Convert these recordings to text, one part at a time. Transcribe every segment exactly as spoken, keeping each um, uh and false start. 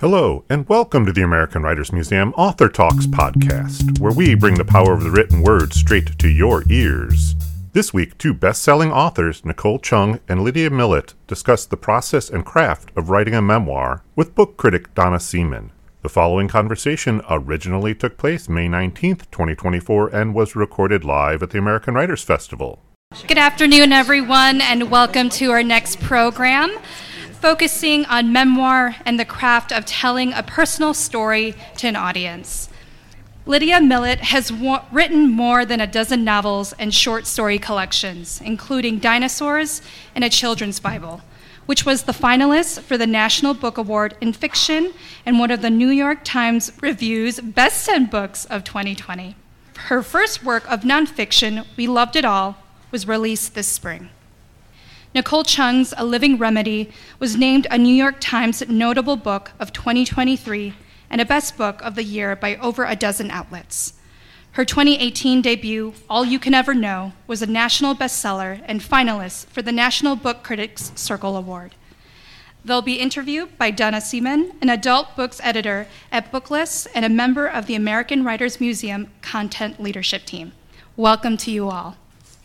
Hello, and welcome to the American Writers Museum Author Talks podcast, where we bring the power of the written word straight to your ears. This week, two best-selling authors, Nicole Chung and Lydia Millett, discuss the process and craft of writing a memoir with book critic Donna Seaman. The following conversation originally took place May nineteenth, twenty twenty-four, and was recorded live at the American Writers Festival. Good afternoon, everyone, and welcome to our next program, focusing on memoir and the craft of telling a personal story to an audience. Lydia Millett has wa- written more than a dozen novels and short story collections, including Dinosaurs and a Children's Bible, which was the finalist for the National Book Award in Fiction and one of the New York Times Review's Best ten Books of twenty twenty. Her first work of nonfiction, We Loved It All, was released this spring. Nicole Chung's A Living Remedy was named a New York Times Notable Book of twenty twenty-three and a Best Book of the Year by over a dozen outlets. Her twenty eighteen debut, All You Can Ever Know, was a national bestseller and finalist for the National Book Critics Circle Award. They'll be interviewed by Donna Seaman, an adult books editor at Booklist and a member of the American Writers Museum Content Leadership Team. Welcome to you all.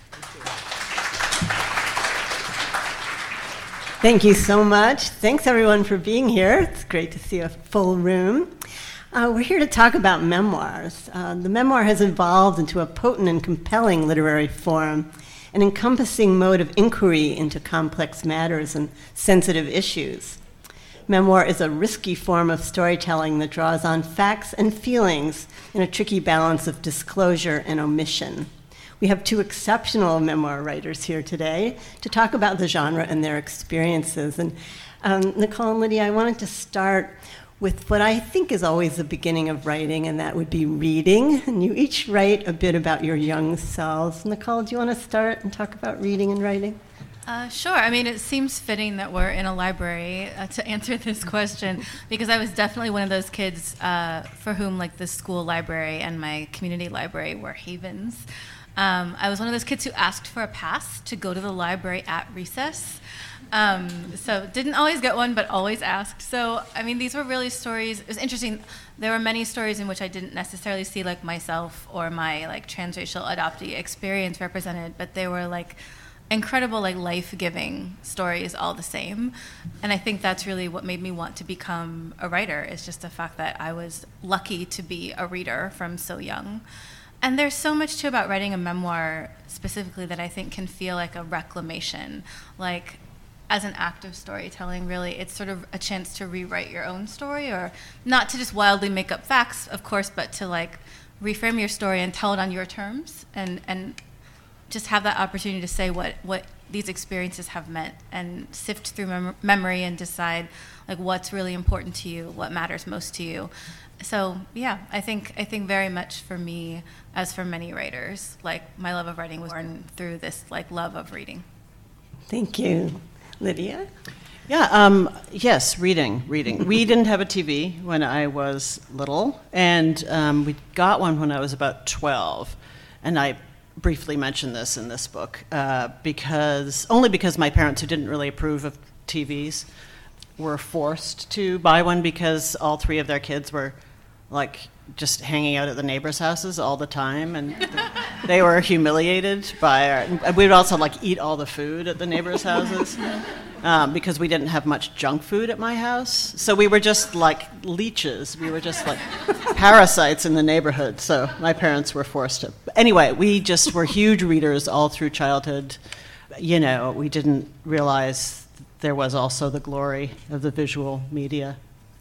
Thank you so much. Thanks, everyone, for being here. It's great to see a full room. Uh, we're here to talk about memoirs. Uh, the memoir has evolved into a potent and compelling literary form, an encompassing mode of inquiry into complex matters and sensitive issues. Memoir is a risky form of storytelling that draws on facts and feelings in a tricky balance of disclosure and omission. We have two exceptional memoir writers here today to talk about the genre and their experiences. And um, Nicole and Lydia, I wanted to start with what I think is always the beginning of writing, and that would be reading. And you each write a bit about your young selves. Nicole, do you want to start and talk about reading and writing? Uh, sure. I mean, it seems fitting that we're in a library uh, to answer this question, because I was definitely one of those kids uh, for whom, like, the school library and my community library were havens. Um, I was one of those kids who asked for a pass to go to the library at recess. Um, so didn't always get one, but always asked. So, I mean, these were really stories. It was interesting. There were many stories in which I didn't necessarily see, like, myself or my, like, transracial adoptee experience represented, but they were, like, incredible, like, life-giving stories all the same. And I think that's really what made me want to become a writer, is just the fact that I was lucky to be a reader from so young. And there's so much, too, about writing a memoir specifically that I think can feel like a reclamation. Like, as an act of storytelling, really, it's sort of a chance to rewrite your own story, or not to just wildly make up facts, of course, but to, like, reframe your story and tell it on your terms, and, and just have that opportunity to say what, what these experiences have meant, and sift through mem- memory and decide, like, what's really important to you, what matters most to you. So, yeah, I think I think very much for me, as for many writers, like, my love of writing was born through this, like, love of reading. Thank you. Lydia? Yeah, um, yes, reading, reading. We didn't have a T V when I was little, and um, we got one when I was about twelve. And I briefly mentioned this in this book, uh, because only because my parents, who didn't really approve of T Vs, were forced to buy one because all three of their kids were, like, just hanging out at the neighbors' houses all the time, and they were humiliated by our, we would also, like, eat all the food at the neighbors' houses, um, because we didn't have much junk food at my house. So we were just like leeches. We were just like parasites in the neighborhood. So my parents were forced to. Anyway, we just were huge readers all through childhood. You know, we didn't realize there was also the glory of the visual media.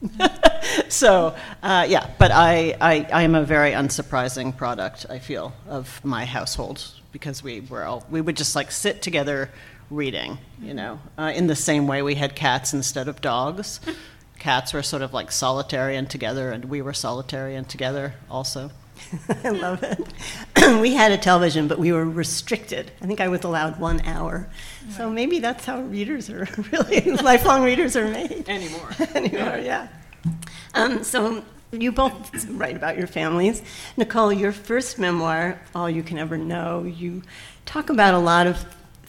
So, uh, yeah, but I, I, I am a very unsurprising product, I feel, of my household, because we were all, we would just, like, sit together reading, you know, uh, in the same way we had cats instead of dogs. Cats were sort of, like, solitary and together, and we were solitary and together also. I love it. We had a television, but we were restricted. I think I was allowed one hour. Right. So maybe that's how readers are really, lifelong readers are made. Anymore. Anymore, yeah. Um, so you both write about your families. Nicole, your first memoir, All You Can Ever Know, you talk about a lot of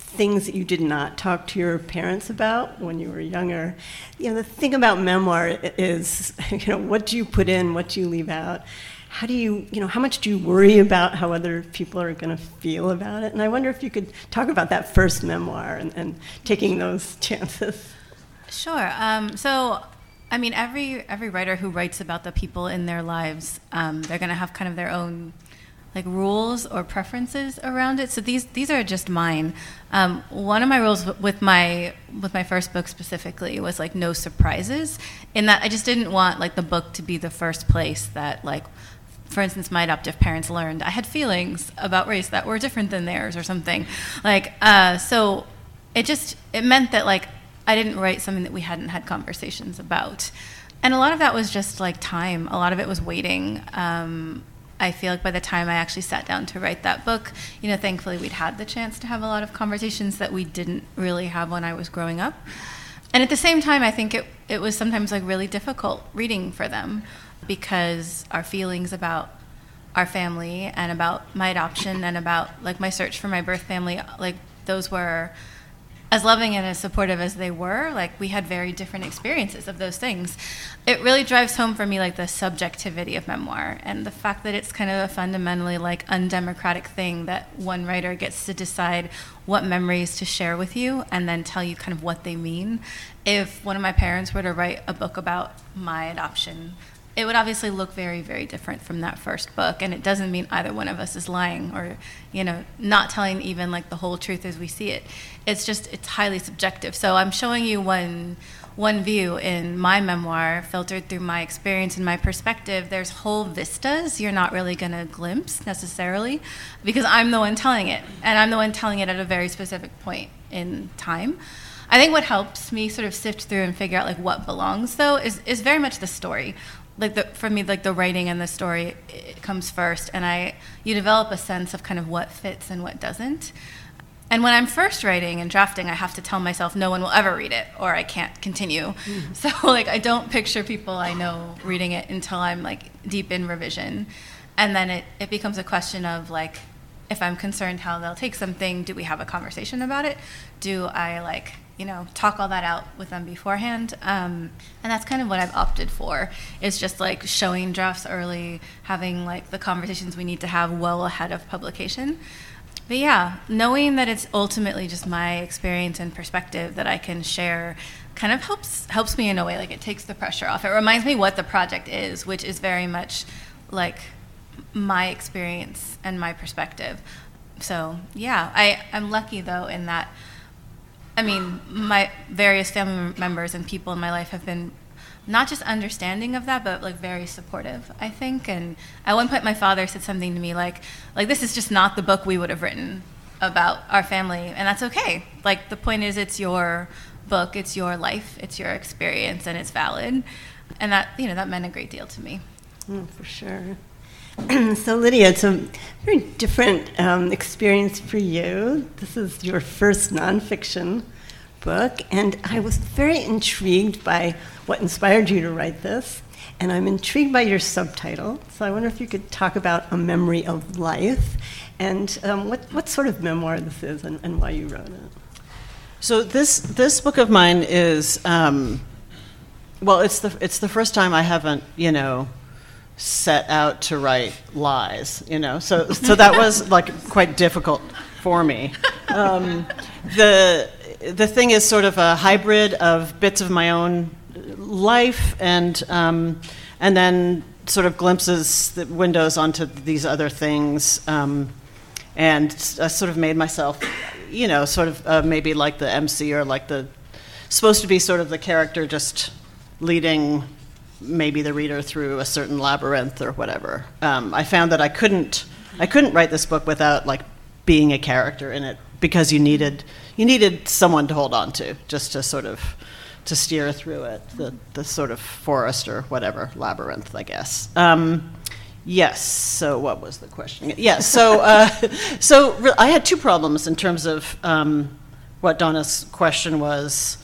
things that you did not talk to your parents about when you were younger. You know, the thing about memoir is, you know, what do you put in, what do you leave out? How do you, you know, how much do you worry about how other people are going to feel about it? And I wonder if you could talk about that first memoir and, and taking those chances. Sure. Um, so, I mean, every every writer who writes about the people in their lives, um, they're going to have kind of their own like rules or preferences around it. So these these are just mine. Um, one of my rules w- with my with my first book specifically was like no surprises. In that, I just didn't want like the book to be the first place that like, for instance, my adoptive parents learned I had feelings about race that were different than theirs or something. Like, uh, so it just, it meant that like I didn't write something that we hadn't had conversations about. And a lot of that was just like time. A lot of it was waiting. Um, I feel like by the time I actually sat down to write that book, you know, thankfully we'd had the chance to have a lot of conversations that we didn't really have when I was growing up. And at the same time, I think it, it was sometimes like really difficult reading for them, because our feelings about our family and about my adoption and about like my search for my birth family, like those were, as loving and as supportive as they were, like we had very different experiences of those things. It really drives home for me like the subjectivity of memoir and the fact that it's kind of a fundamentally like undemocratic thing that one writer gets to decide what memories to share with you and then tell you kind of what they mean. If one of my parents were to write a book about my adoption, it would obviously look very, very different from that first book, and it doesn't mean either one of us is lying or, you know, not telling even like the whole truth as we see it. It's just, it's highly subjective. So I'm showing you one one view in my memoir, filtered through my experience and my perspective. There's whole vistas you're not really going to glimpse necessarily, because I'm the one telling it, and I'm the one telling it at a very specific point in time. I think what helps me sort of sift through and figure out like what belongs, though, is is very much the story. Like the, for me, like the writing and the story, it comes first, and I you develop a sense of kind of what fits and what doesn't. And when I'm first writing and drafting, I have to tell myself no one will ever read it, or I can't continue. Mm. So like I don't picture people I know reading it until I'm like deep in revision, and then it, it becomes a question of like, if I'm concerned how they'll take something, do we have a conversation about it? Do I like, you know, talk all that out with them beforehand? Um, and that's kind of what I've opted for, is just like showing drafts early, having like the conversations we need to have well ahead of publication. But yeah, knowing that it's ultimately just my experience and perspective that I can share kind of helps helps me in a way, like it takes the pressure off. It reminds me what the project is, which is very much like my experience and my perspective. So yeah, I, I'm lucky though in that, I mean, my various family members and people in my life have been not just understanding of that, but like very supportive, I think. And at one point my father said something to me like, like this is just not the book we would have written about our family, and that's okay. Like the point is, it's your book, it's your life, it's your experience, and it's valid. And that, you know, that meant a great deal to me. Mm, for sure. So Lydia, it's a very different um, experience for you. This is your first nonfiction book, and I was very intrigued by what inspired you to write this, and I'm intrigued by your subtitle. So I wonder if you could talk about A Memory of Life, and um, what, what sort of memoir this is and, and why you wrote it. So this this book of mine is, um, well, it's the it's the first time I haven't, you know, set out to write lies, you know, so so that was like quite difficult for me. Um, the the thing is sort of a hybrid of bits of my own life and um, and then sort of glimpses, the windows onto these other things, um, and I sort of made myself, you know, sort of uh, maybe like the M C or like the supposed to be sort of the character just leading maybe the reader through a certain labyrinth or whatever. Um, I found that I couldn't, I couldn't write this book without like being a character in it, because you needed, you needed someone to hold on to, just to sort of, to steer through it, the the sort of forest or whatever labyrinth, I guess. Um, yes. So what was the question? Yes. So uh, so re- I had two problems in terms of um, what Donna's question was.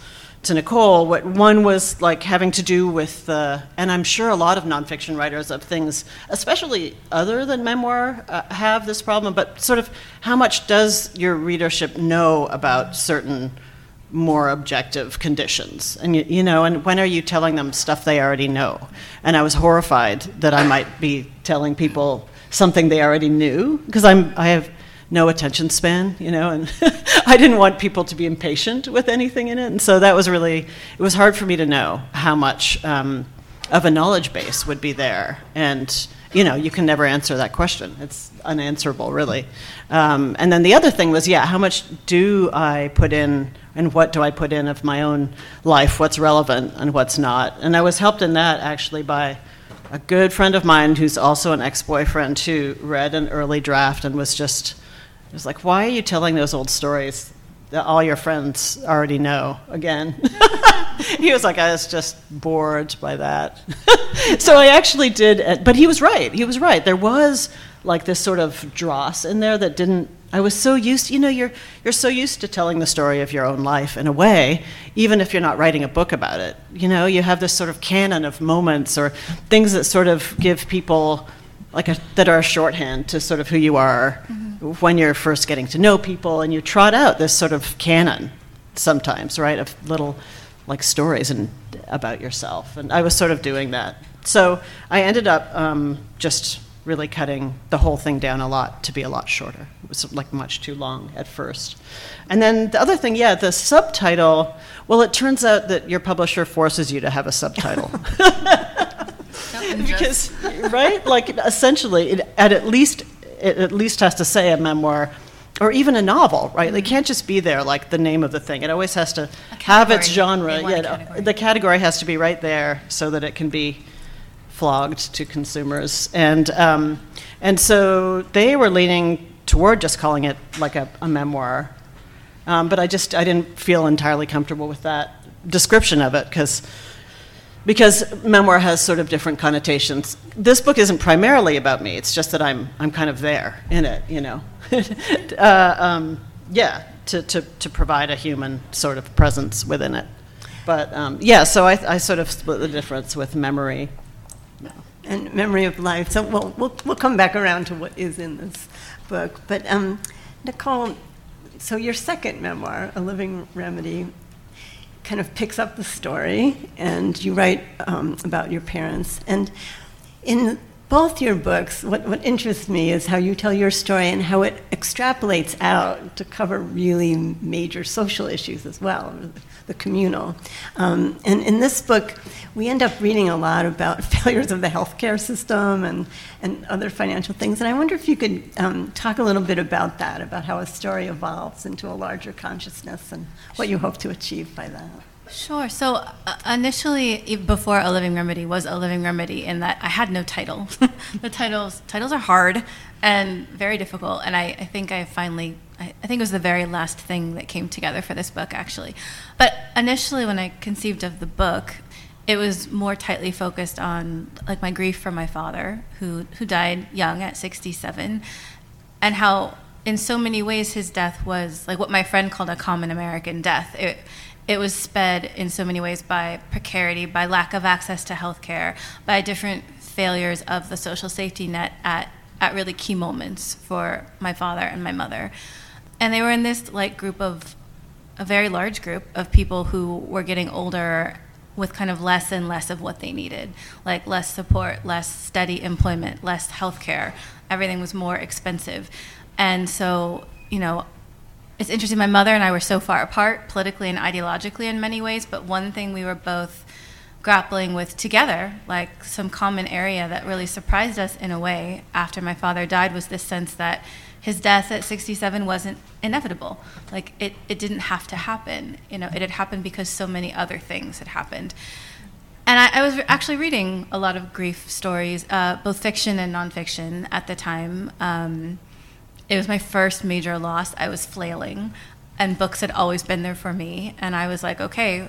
to Nicole, what one was like having to do with, uh, and I'm sure a lot of nonfiction writers of things, especially other than memoir, uh, have this problem, but sort of how much does your readership know about certain more objective conditions? And, you, you know, and when are you telling them stuff they already know? And I was horrified that I might be telling people something they already knew, because I'm, I have no attention span, you know, and I didn't want people to be impatient with anything in it. And so that was really, it was hard for me to know how much um, of a knowledge base would be there. And, you know, you can never answer that question. It's unanswerable, really. Um, and then the other thing was, yeah, how much do I put in, and what do I put in of my own life, what's relevant and what's not? And I was helped in that, actually, by a good friend of mine who's also an ex-boyfriend who read an early draft and was just, it was like, why are you telling those old stories that all your friends already know again? He was like, I was just bored by that. So I actually did, but he was right. He was right. There was like this sort of dross in there that didn't, I was so used, you know, you're you're so used to telling the story of your own life in a way, even if you're not writing a book about it. You know, you have this sort of canon of moments or things that sort of give people like a, that are a shorthand to sort of who you are mm-hmm. when you're first getting to know people, and you trot out this sort of canon sometimes, right, of little like stories and about yourself. And I was sort of doing that. So I ended up um, just really cutting the whole thing down a lot to be a lot shorter. It was like much too long at first. And then the other thing, yeah, the subtitle, well, it turns out that your publisher forces you to have a subtitle. Because, right, like essentially, it at, at least it at least has to say a memoir or even a novel, right? Mm-hmm. It can't just be there like the name of the thing. It always has to have its genre. Yeah, category. The category has to be right there so that it can be flogged to consumers. And um, and so they were leaning toward just calling it like a, a memoir. Um, but I just, I didn't feel entirely comfortable with that description of it because because memoir has sort of different connotations. This book isn't primarily about me. It's just that I'm I'm kind of there in it, you know. uh, um, yeah, to, to, to provide a human sort of presence within it. But um, yeah, so I, I sort of split the difference with memory. And memory of life. So we'll, we'll, we'll come back around to what is in this book. But um, Nicole, so your second memoir, A Living Remedy, kind of picks up the story, and you write um, about your parents. And in both your books, what, what interests me is how you tell your story and how it extrapolates out to cover really major social issues as well, the communal. Um, and in this book, we end up reading a lot about failures of the healthcare system and, and other financial things. And I wonder if you could um, talk a little bit about that, about how a story evolves into a larger consciousness and what you hope to achieve by that. Sure. So uh, initially, before A Living Remedy was A Living Remedy, in that I had no title. The titles titles are hard and very difficult, and I, I think I finally, I, I think it was the very last thing that came together for this book, actually. But initially, when I conceived of the book, it was more tightly focused on like my grief for my father, who who died young at sixty-seven, and how in so many ways his death was like what my friend called a common American death. It, It was sped in so many ways by precarity, by lack of access to healthcare, by different failures of the social safety net at, at really key moments for my father and my mother. And they were in this like group of, a very large group of people who were getting older with kind of less and less of what they needed, like less support, less steady employment, less healthcare. Everything was more expensive. And so, you know, it's interesting, my mother and I were so far apart politically and ideologically in many ways, but one thing we were both grappling with together, like some common area that really surprised us in a way after my father died, was this sense that his death at sixty-seven wasn't inevitable. Like it, it didn't have to happen. You know, it had happened because so many other things had happened. And I, I was actually reading a lot of grief stories, uh, both fiction and nonfiction at the time. Um, It was my first major loss. I was flailing, and books had always been there for me. And I was like, okay,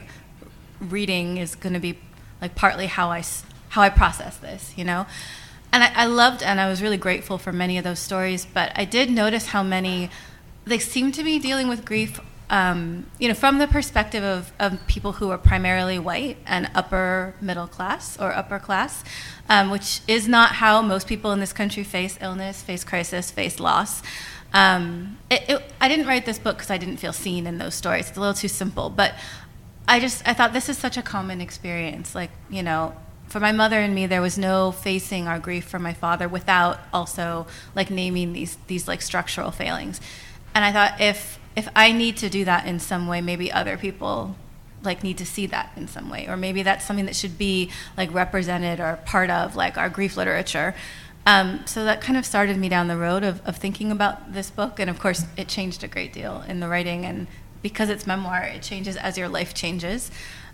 reading is going to be like partly how I, how I process this, you know? And I, I loved, and I was really grateful for many of those stories, but I did notice how many, they seemed to be dealing with grief um, you know, from the perspective of, of people who are primarily white and upper middle class or upper class, um, which is not how most people in this country face illness, face crisis, face loss. Um, it, it, I didn't write this book because I didn't feel seen in those stories. It's a little too simple, but I just, I thought this is such a common experience. Like, you know, for my mother and me, there was no facing our grief for my father without also like naming these, these like structural failings. And I thought if, if I need to do that in some way, maybe other people like need to see that in some way, or maybe that's something that should be like represented or part of like our grief literature. Um, so that kind of started me down the road of, of thinking about this book. And of course, it changed a great deal in the writing. And because it's memoir, it changes as your life changes.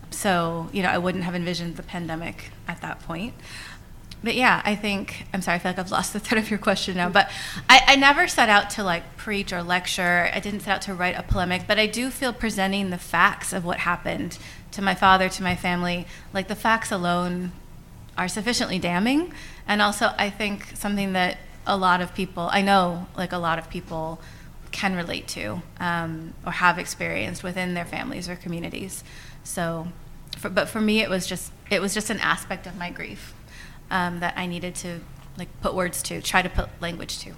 So, you know, I wouldn't have envisioned the pandemic at that point. But yeah, I think, I'm sorry, I feel like I've lost the thread of your question now, but I, I never set out to like preach or lecture. I didn't set out to write a polemic, but I do feel presenting the facts of what happened to my father, to my family, like the facts alone are sufficiently damning. And also I think something that a lot of people, I know like a lot of people can relate to um, or have experienced within their families or communities. So, for, but for me, it was just, it was just an aspect of my grief. Um, that I needed to like put words to, try to put language to.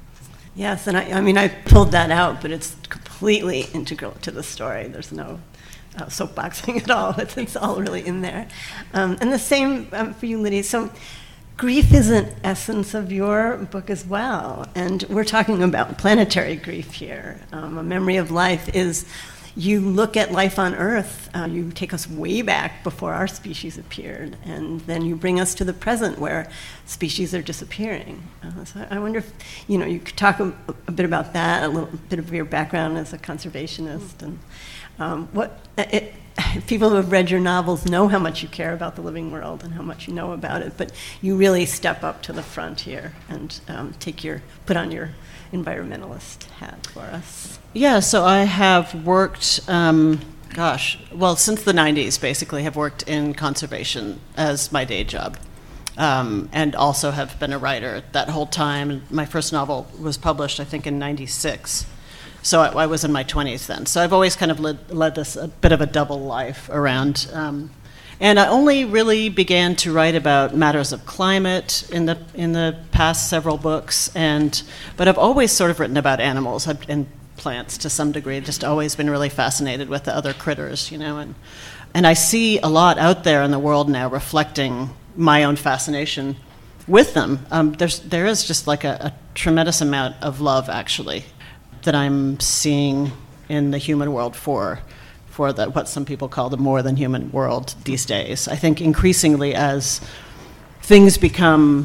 Yes, and I, I mean, I pulled that out, but it's completely integral to the story. There's no uh, soapboxing at all. It's, it's all really in there. Um, and the same um, for you, Lydia. So grief is an essence of your book as well. And we're talking about planetary grief here. Um, A Memory of Life is, you look at life on Earth, uh, you take us way back before our species appeared, and then you bring us to the present where species are disappearing. Uh, so I wonder if, you know, you could talk a, a bit about that, a little bit of your background as a conservationist, and um, what, it, people who have read your novels know how much you care about the living world and how much you know about it, but you really step up to the front here and um, take your, put on your environmentalist hat for us. Yeah, so I have worked, um, gosh, well, since the nineties, basically, have worked in conservation as my day job, um, and also have been a writer that whole time. My first novel was published, I think, in ninety-six, so I, I was in my twenties then. So I've always kind of led, led this a bit of a double life around. Um, And I only really began to write about matters of climate in the in the past several books, and but I've always sort of written about animals and plants to some degree. Just always been really fascinated with the other critters, you know, and and I see a lot out there in the world now reflecting my own fascination with them. Um, there's there is just like a, a tremendous amount of love actually that I'm seeing in the human world for. for the, what some people call the more than human world these days. I think increasingly as things become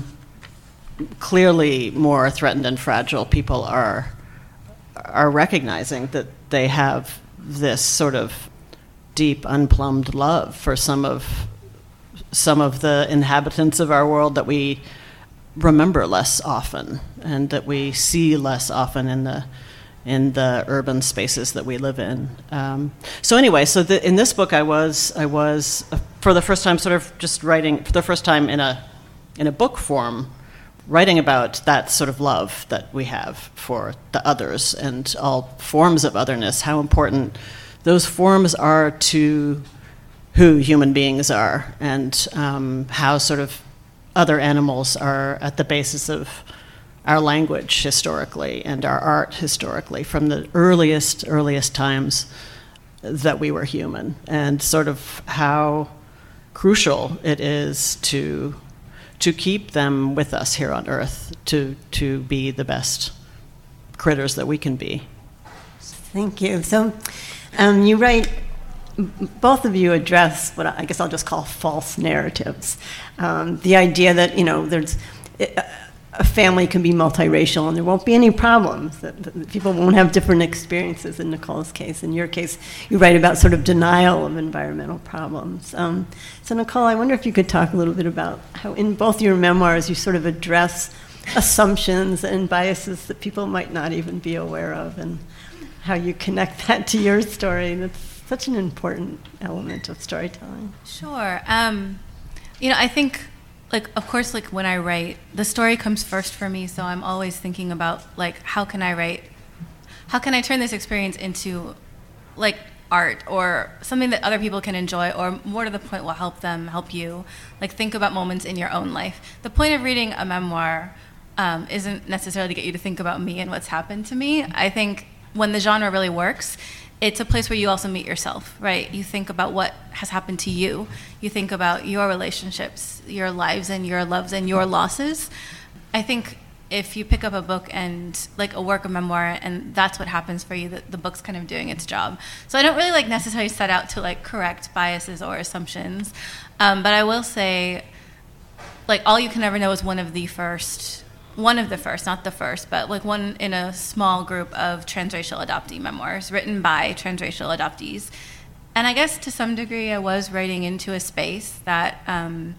clearly more threatened and fragile, people are are recognizing that they have this sort of deep, unplumbed love for some of some of the inhabitants of our world that we remember less often and that we see less often in the in the urban spaces that we live in. Um, so anyway, so the, in this book, I was I was uh, for the first time sort of just writing for the first time in a in a book form, writing about that sort of love that we have for the others and all forms of otherness. How important those forms are to who human beings are, and um, how sort of other animals are at the basis of our language historically and our art historically from the earliest, earliest times that we were human, and sort of how crucial it is to to keep them with us here on Earth, to to be the best critters that we can be. Thank you. So um, you write, both of you address what I guess I'll just call false narratives. Um, the idea that, you know, there's... It, a family can be multiracial and there won't be any problems, that, that people won't have different experiences in Nicole's case. In your case, you write about sort of denial of environmental problems. Um, so Nicole, I wonder if you could talk a little bit about how in both your memoirs you sort of address assumptions and biases that people might not even be aware of, and how you connect that to your story. That's such an important element of storytelling. Sure. Um, you know, I think... Like, of course, like when I write, the story comes first for me, so I'm always thinking about, like, how can I write, how can I turn this experience into like art or something that other people can enjoy, or more to the point will help them help you. Like, think about moments in your own life. The point of reading a memoir um, isn't necessarily to get you to think about me and what's happened to me. I think when the genre really works, it's a place where you also meet yourself, right? You think about what has happened to you. You think about your relationships, your lives and your loves and your losses. I think if you pick up a book and like a work of memoir and that's what happens for you, that the book's kind of doing its job. So I don't really like necessarily set out to like correct biases or assumptions. Um, but I will say, like, All You Can Ever Know is one of the first one of the first, not the first, but like one in a small group of transracial adoptee memoirs written by transracial adoptees. And I guess to some degree I was writing into a space that, um,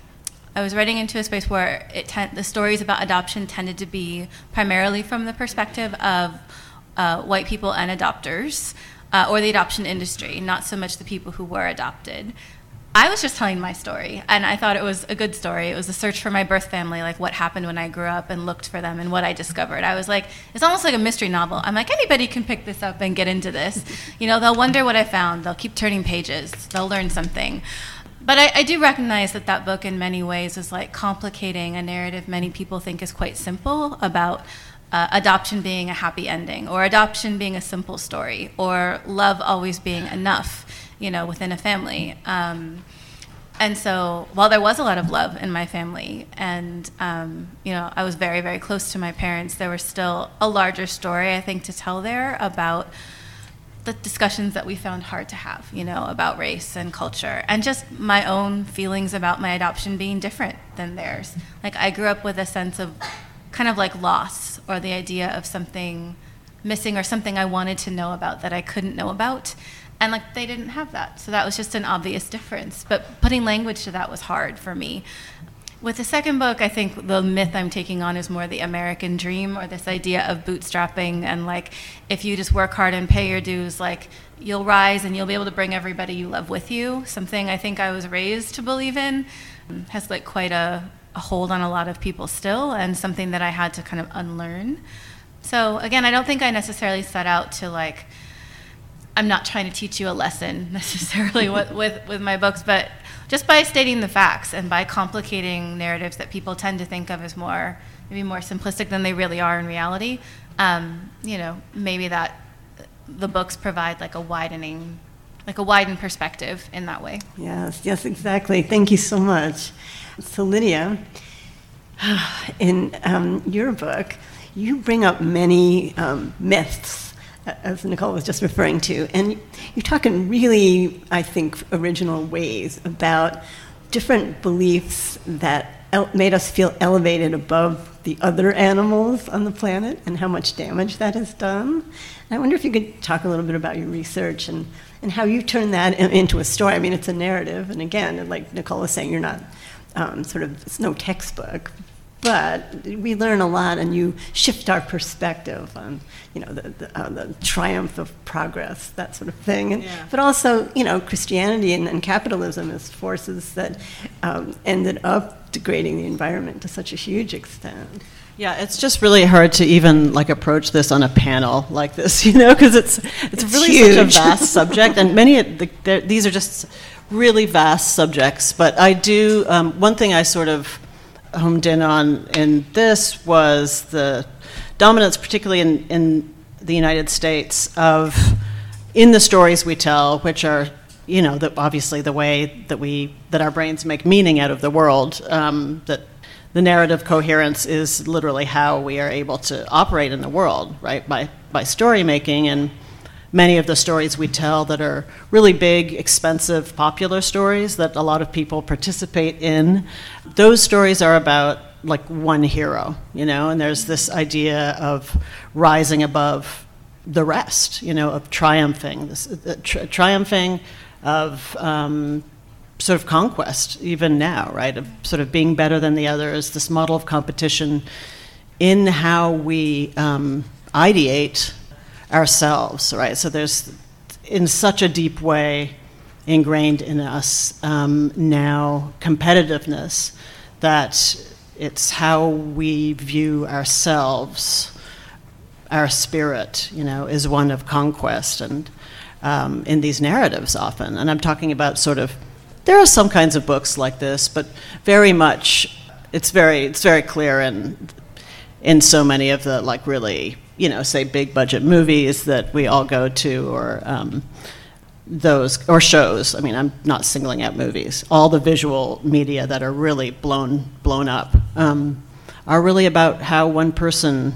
I was writing into a space where it ten- the stories about adoption tended to be primarily from the perspective of uh, white people and adopters, uh, or the adoption industry, not so much the people who were adopted. I was just telling my story, and I thought it was a good story. It was a search for my birth family, like what happened when I grew up and looked for them and what I discovered. I was like, it's almost like a mystery novel. I'm like, anybody can pick this up and get into this. You know, they'll wonder what I found. They'll keep turning pages. They'll learn something. But I, I do recognize that that book in many ways is like complicating a narrative many people think is quite simple about uh, adoption being a happy ending, or adoption being a simple story, or love always being enough, you know, within a family. Um, and so while there was a lot of love in my family and, um, you know, I was very, very close to my parents, there was still a larger story, I think, to tell there about the discussions that we found hard to have, you know, about race and culture, and just my own feelings about my adoption being different than theirs. Like, I grew up with a sense of kind of like loss, or the idea of something missing or something I wanted to know about that I couldn't know about. And like, they didn't have that. So that was just an obvious difference. But putting language to that was hard for me. With the second book, I think the myth I'm taking on is more the American dream, or this idea of bootstrapping, and like, if you just work hard and pay your dues, like, you'll rise and you'll be able to bring everybody you love with you. Something I think I was raised to believe in, has like quite a, a hold on a lot of people still, and something that I had to kind of unlearn. So again, I don't think I necessarily set out to like, I'm not trying to teach you a lesson necessarily with, with, with my books, but just by stating the facts and by complicating narratives that people tend to think of as more, maybe more simplistic than they really are in reality, um, you know, maybe that the books provide like a widening, like a widened perspective in that way. Yes, yes, exactly. Thank you so much. So Lydia, in um, your book, you bring up many um, myths, as Nicole was just referring to, and you talk in really, I think, original ways about different beliefs that el- made us feel elevated above the other animals on the planet, and how much damage that has done. And I wonder if you could talk a little bit about your research and, and how you turn that in, into a story. I mean, it's a narrative, and again, like Nicole was saying, you're not um, sort of, it's no textbook, but we learn a lot, and you shift our perspective on, you know, the the, uh, the triumph of progress, that sort of thing. And, yeah. But also, you know, Christianity and, and capitalism as forces that um, ended up degrading the environment to such a huge extent. Yeah, it's just really hard to even like approach this on a panel like this, you know, because it's, it's It's really huge. such a vast subject, and many of the, the, these are just really vast subjects. But I do um, one thing I sort of homed in on in this was the dominance, particularly in, in the United States, of in the stories we tell, which are, you know, the, obviously the way that we that our brains make meaning out of the world. Um, that the narrative coherence is literally how we are able to operate in the world, right? By by story making, and many of the stories we tell that are really big, expensive, popular stories that a lot of people participate in, those stories are about like one hero, you know, and there's this idea of rising above the rest, you know, of triumphing, this uh, tri- triumphing of um, sort of conquest, even now, right, of sort of being better than the others, this model of competition in how we um, ideate ourselves, right? So there's, in such a deep way, ingrained in us um, now competitiveness, that it's how we view ourselves. Our spirit, you know, is one of conquest, and um, in these narratives often. And I'm talking about sort of, there are some kinds of books like this, but very much, it's very it's very clear in in so many of the like really, you know, say big budget movies that we all go to, or um, those, or shows. I mean, I'm not singling out movies. All the visual media that are really blown blown up um, are really about how one person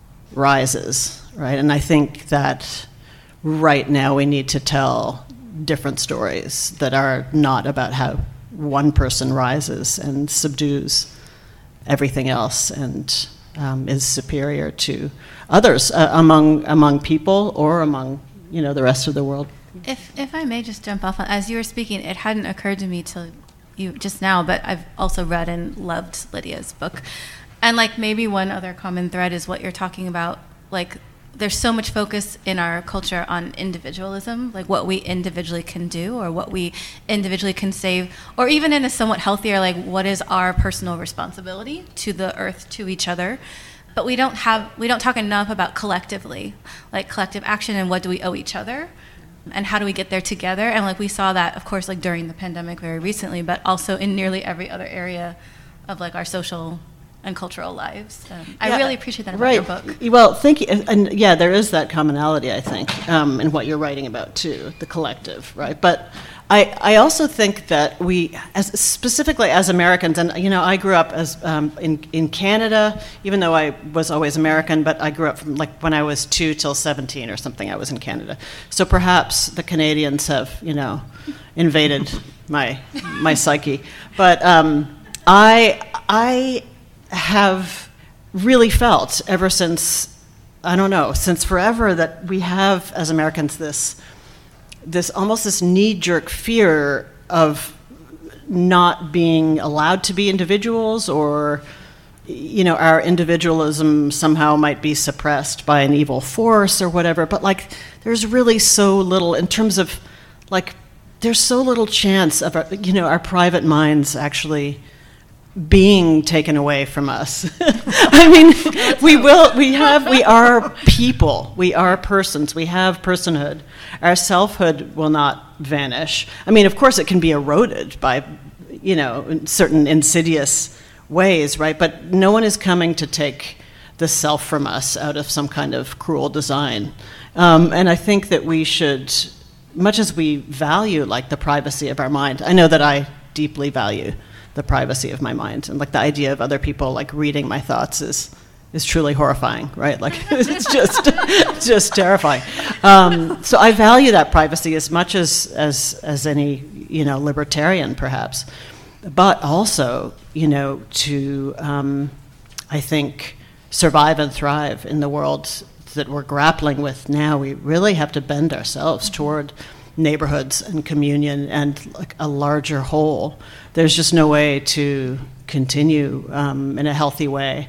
rises, right? And I think that right now we need to tell different stories that are not about how one person rises and subdues everything else and um, is superior to others uh, among among people or among, you know, the rest of the world. If if I may just jump off on, as you were speaking, it hadn't occurred to me till you just now, but I've also read and loved Lydia's book. And like maybe one other common thread is what you're talking about, like there's so much focus in our culture on individualism, like what we individually can do or what we individually can save, or even in a somewhat healthier, like what is our personal responsibility to the earth, to each other. But we don't have, we don't talk enough about collectively, like collective action and what do we owe each other and how do we get there together. And like we saw that, of course, like during the pandemic very recently, but also in nearly every other area of like our social and cultural lives. Um, I yeah, really appreciate that about right. your book. Well, thank you. And, and yeah, there is that commonality, I think, um, in what you're writing about too, the collective, right? But I, I also think that we, as specifically as Americans, and you know, I grew up as um, in in Canada, even though I was always American, but I grew up from like when I was two till seventeen or something. I was in Canada, so perhaps the Canadians have, you know, invaded my my psyche. But um, I I. have really felt ever since, I don't know, since forever, that we have as Americans this this almost this knee-jerk fear of not being allowed to be individuals, or you know, our individualism somehow might be suppressed by an evil force or whatever. But like there's really so little in terms of like there's so little chance of our, you know, our private minds actually being taken away from us. I mean, we will, we have, we are people, we are persons, we have personhood. Our selfhood will not vanish. I mean, of course it can be eroded by, you know, in certain insidious ways, right? But no one is coming to take the self from us out of some kind of cruel design. Um, and I think that we should, much as we value like the privacy of our mind, I know that I deeply value the privacy of my mind, and like the idea of other people like reading my thoughts is is truly horrifying, right? Like it's just just terrifying. Um, so I value that privacy as much as as as any, you know, libertarian perhaps, but also, you know, to um, I think survive and thrive in the world that we're grappling with now. We really have to bend ourselves toward neighborhoods and communion and like a larger whole. There's just no way to continue um, in a healthy way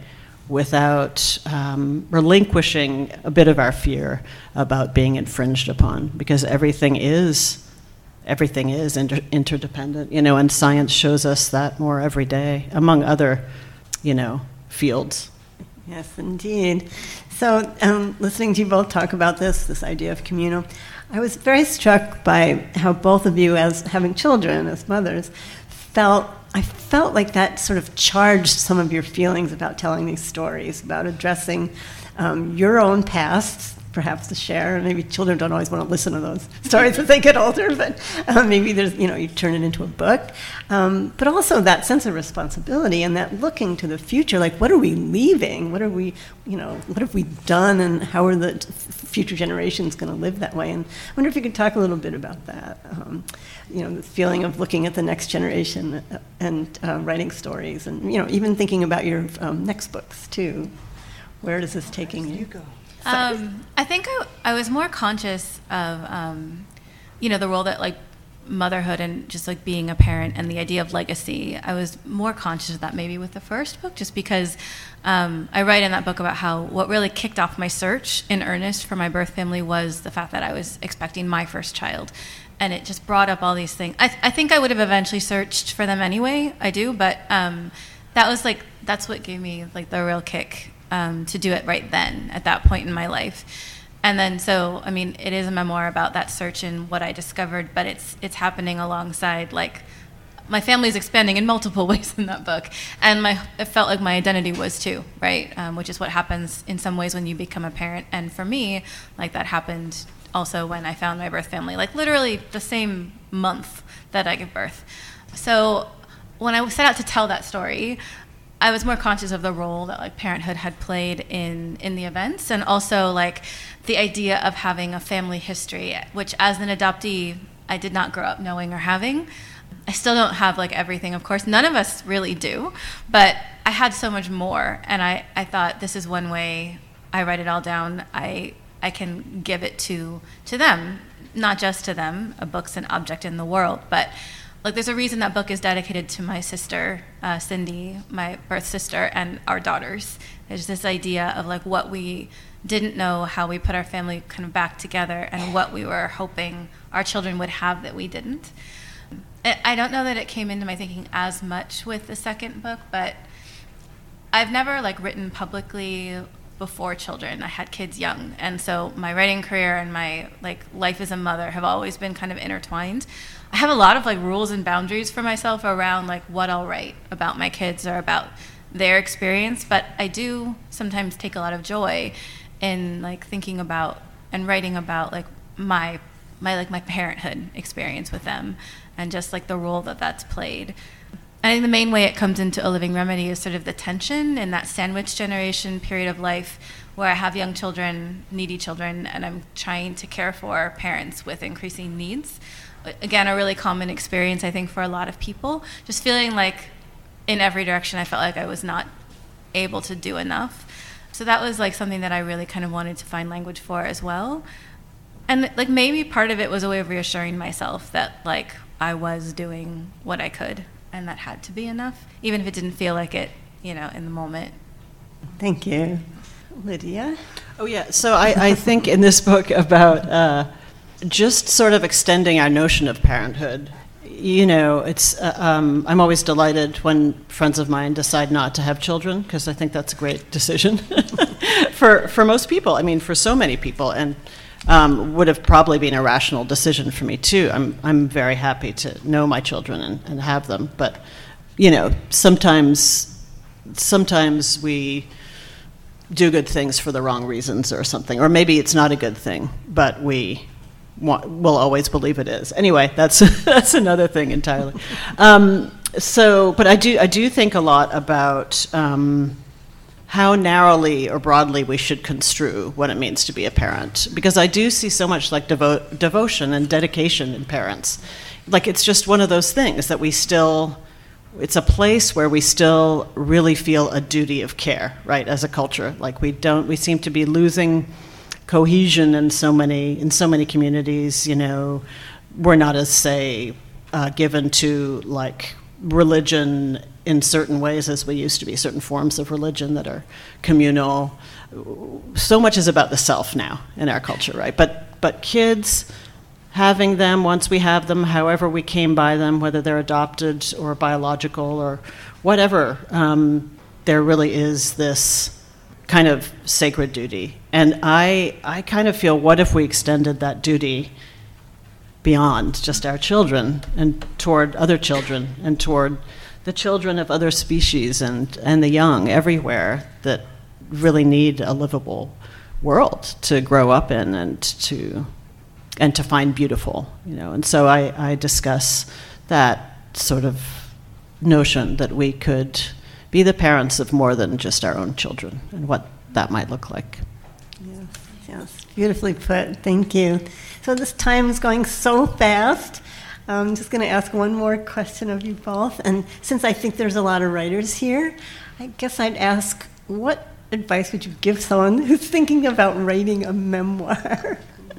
without um, relinquishing a bit of our fear about being infringed upon, because everything is everything is inter- interdependent, you know, and science shows us that more every day, among other, you know, fields. Yes, indeed. So, um, listening to you both talk about this, this idea of communal, I was very struck by how both of you, as having children, as mothers, felt, I felt like that sort of charged some of your feelings about telling these stories, about addressing um, your own past, perhaps to share. Maybe children don't always want to listen to those stories as they get older, but uh, maybe there's, you know, you turn it into a book. Um, but also that sense of responsibility and that looking to the future, like what are we leaving? What are we, you know, what have we done, and how are the future generations going to live that way? And I wonder if you could talk a little bit about that. Um, you know, the feeling of looking at the next generation and uh, writing stories, and, you know, even thinking about your um, next books too. Where is this taking you? go? Um, I think I, I was more conscious of, um, you know, the role that like motherhood and just like being a parent and the idea of legacy. I was more conscious of that maybe with the first book, just because um, I write in that book about how what really kicked off my search in earnest for my birth family was the fact that I was expecting my first child. And it just brought up all these things. I, th- I think I would have eventually searched for them anyway. I do, but um, that was like, that's what gave me like the real kick. Um, to do it right then, at that point in my life. And then, so, I mean, it is a memoir about that search and what I discovered, but it's it's happening alongside, like, my family is expanding in multiple ways in that book. And my it felt like my identity was too, right? Um, which is what happens in some ways when you become a parent. And for me, like, that happened also when I found my birth family, like, literally the same month that I gave birth. So when I set out to tell that story, I was more conscious of the role that, like, parenthood had played in, in the events, and also, like, the idea of having a family history, which as an adoptee, I did not grow up knowing or having. I still don't have, like, everything, of course. None of us really do, but I had so much more, and I, I thought, this is one way I write it all down. I I can give it to to them, not just to them. A book's an object in the world, but, like, there's a reason that book is dedicated to my sister, uh, Cindy, my birth sister, and our daughters. There's this idea of, like, what we didn't know, how we put our family kind of back together, and what we were hoping our children would have that we didn't. I don't know that it came into my thinking as much with the second book, but I've never, like, written publicly before children. I had kids young, and so my writing career and my, like, life as a mother have always been kind of intertwined. I have a lot of, like, rules and boundaries for myself around, like, what I'll write about my kids or about their experience, but I do sometimes take a lot of joy in, like, thinking about and writing about, like, my my like my parenthood experience with them, and just, like, the role that that's played. I think the main way it comes into A Living Remedy is sort of the tension in that sandwich generation period of life where I have young children, needy children, and I'm trying to care for parents with increasing needs. Again, a really common experience, I think, for a lot of people. Just feeling like in every direction I felt like I was not able to do enough. So that was, like, something that I really kind of wanted to find language for as well. And, like, maybe part of it was a way of reassuring myself that, like, I was doing what I could, and that had to be enough, even if it didn't feel like it, you know, in the moment. Thank you. Lydia? Oh, yeah. So I, I think in this book about uh, just sort of extending our notion of parenthood. You know, it's uh, um, I'm always delighted when friends of mine decide not to have children, because I think that's a great decision for for most people. I mean, for so many people, and um, would have probably been a rational decision for me too. I'm I'm very happy to know my children and, and have them, but you know, sometimes sometimes we do good things for the wrong reasons or something, or maybe it's not a good thing, but we will always believe it is. Anyway, that's that's another thing entirely. Um, so, but I do I do think a lot about um, how narrowly or broadly we should construe what it means to be a parent, because I do see so much, like, devo- devotion and dedication in parents. Like, it's just one of those things that we still. It's a place where we still really feel a duty of care, right? As a culture, like we don't. We seem to be losing cohesion in so many in so many communities. You know, we're not as, say, uh, given to, like, religion in certain ways as we used to be. Certain forms of religion that are communal. So much is about the self now in our culture, right? But but kids, having them once we have them, however we came by them, whether they're adopted or biological or whatever, um, there really is this kind of sacred duty. And I I kind of feel, what if we extended that duty beyond just our children and toward other children and toward the children of other species and, and the young everywhere that really need a livable world to grow up in and to and to find beautiful, you know. And so I, I discuss that sort of notion that we could be the parents of more than just our own children and what that might look like. Yes, yes, beautifully put. Thank you. So this time is going so fast. I'm just going to ask one more question of you both. And since I think there's a lot of writers here, I guess I'd ask, what advice would you give someone who's thinking about writing a memoir?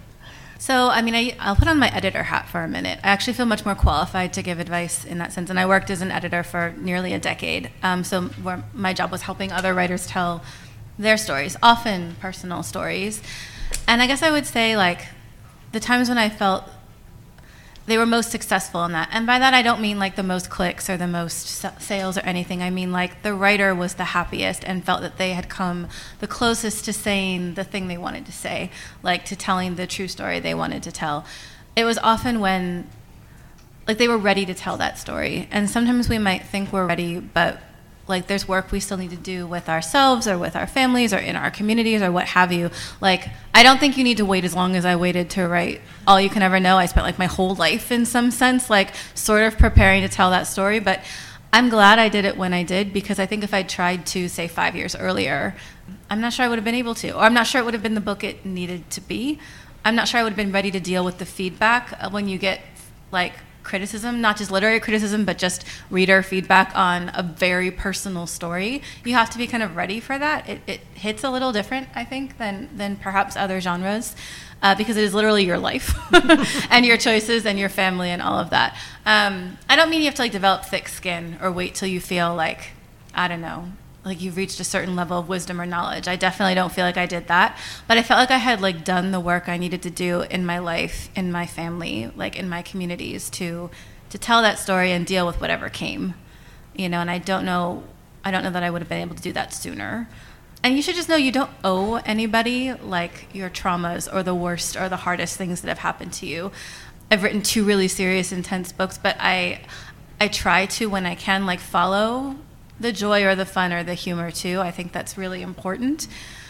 So, I mean, I, I'll put on my editor hat for a minute. I actually feel much more qualified to give advice in that sense, and I worked as an editor for nearly a decade. Um, so where my job was helping other writers tell their stories, often personal stories. And I guess I would say, like, the times when I felt they were most successful in that. And by that, I don't mean like the most clicks or the most sales or anything. I mean like the writer was the happiest and felt that they had come the closest to saying the thing they wanted to say, like to telling the true story they wanted to tell. It was often when, like, they were ready to tell that story. And sometimes we might think we're ready, but like there's work we still need to do with ourselves or with our families or in our communities or what have you. Like, I don't think you need to wait as long as I waited to write All You Can Ever Know. I spent like my whole life in some sense, like sort of preparing to tell that story. But I'm glad I did it when I did, because I think if I'd tried to, say, five years earlier, I'm not sure I would have been able to. Or I'm not sure it would have been the book it needed to be. I'm not sure I would have been ready to deal with the feedback when you get like criticism, not just literary criticism, but just reader feedback on a very personal story. You have to be kind of ready for that. It, it hits a little different, I think, than than perhaps other genres, uh, because it is literally your life and your choices and your family and all of that. Um, I don't mean you have to like develop thick skin or wait till you feel like, I don't know, like you've reached a certain level of wisdom or knowledge. I definitely don't feel like I did that, but I felt like I had like done the work I needed to do in my life, in my family, like in my communities to to tell that story and deal with whatever came, you know. And I don't know, I don't know that I would have been able to do that sooner. And you should just know you don't owe anybody like your traumas or the worst or the hardest things that have happened to you. I've written two really serious, intense books, but I I try to, when I can, like follow the joy or the fun or the humor too. I think that's really important.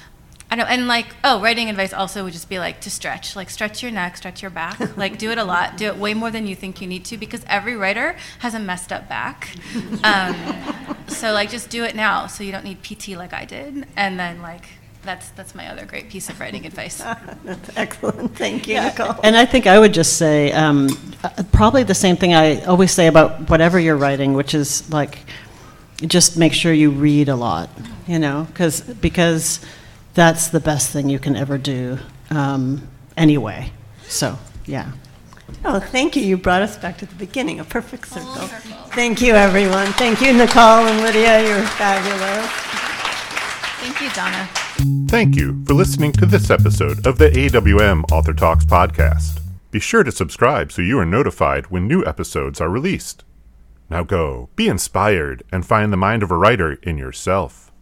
I know, and like, oh, writing advice also would just be like to stretch, like stretch your neck, stretch your back, like do it a lot, do it way more than you think you need to, because every writer has a messed up back. Um, so like, just do it now, so you don't need P T like I did, and then like, that's that's my other great piece of writing advice. That's excellent. Thank you, Yeah. Nicole. And I think I would just say um, uh, probably the same thing I always say about whatever you're writing, which is like, just make sure you read a lot, you know, because because that's the best thing you can ever do um, anyway. So, yeah. Oh, thank you. You brought us back to the beginning, a perfect circle. Thank you, everyone. Thank you, Nicole and Lydia. You're fabulous. Thank you, Donna. Thank you for listening to this episode of the A W M Author Talks podcast. Be sure to subscribe so you are notified when new episodes are released. Now go, be inspired, and find the mind of a writer in yourself.